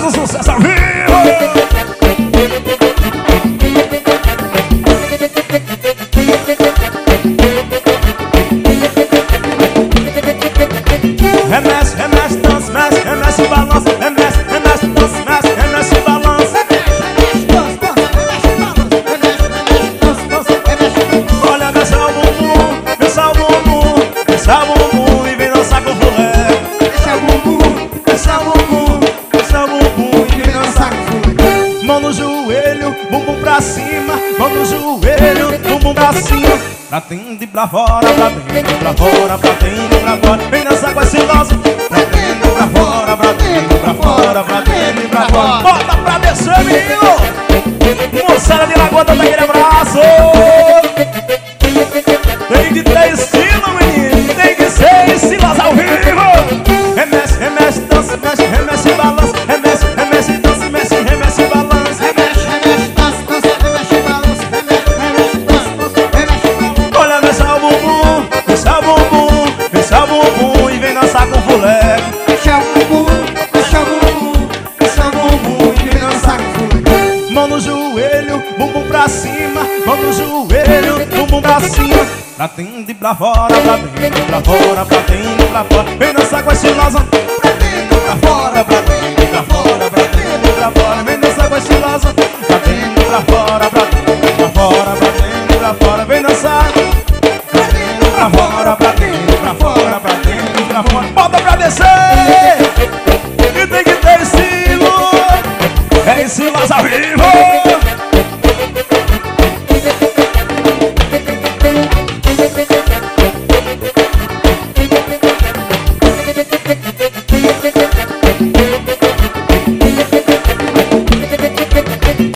o sucesso ao vivo. Remece, remece, dança, mexe, remece, balança. Remece, remece, dança, mexe, remece, balança. Olha, mexe o bumbum, mexe o bumbum, mexe o bumbum e vem dançar com o fulé. Mexe o bumbum, mexe o bumbum, Mexe o bumbum e e vem vem dançar. dançar com o fulé. Mão no joelho, bumbum pra cima. Mão no joelho, bumbum pra cima. Pra dentro e pra fora, pra dentro e pra fora, pra dentro e pra fora. Vem dançar com esse idoso. Pra dentro e pra fora, pra dentro e pra fora, pra dentro e pra fora. Bota pra descer, menino. Moçada de Lagoa, dá aquele abraço. Tem que ter estilo, menino. Tem que ser estiloso ao vivo. Remece, remece, dança, mexe, remece, balança. Remece, remece, dança, mexe, remece, balança. Remexe, remexe, dança, dança, remexe, balança. Remexe, remexe, dança, dança, remexe, balança. Olha, mexe o bumbum, mexe o bumbum, mexe o bumbum e vem dançar com o fulé. Mexe o bumbum, mexe o bumbum, mexe o bumbum e vem dançar com o fulé. Mão no joelho, bumbum pra cima. Mão no joelho, bumbum pra cima. Pra dentro e pra fora, pra dentro e pra fora, pra dentro e pra fora. Vem dançar com a estilosa. Pra dentro e pra fora, pra dentro e pra fora, pra dentro e pra fora. Vem dançar com a estilosa. Pra dentro e pra fora, pra dentro e pra fora, pra dentro e pra fora. Vem dançar. Pra dentro e pra fora, pra dentro e pra fora, pra dentro e pra fora. Bota pra descer. E tem que ter estilo. É estilosa ao vivo.